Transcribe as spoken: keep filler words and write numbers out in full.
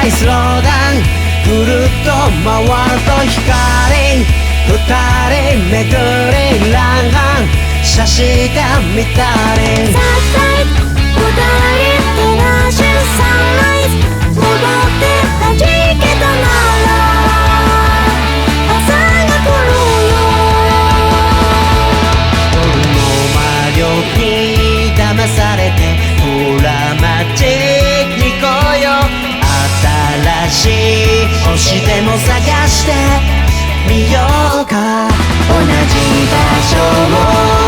いスローダウンぐるっと回ると光二人巡りランハン写真が見たりサンライズ踊り照らしサンライズ戻って弾けたなら朝が来るよ夜の魔力に騙されて裏町に来よう新しい星でも探してみようか同じ場所を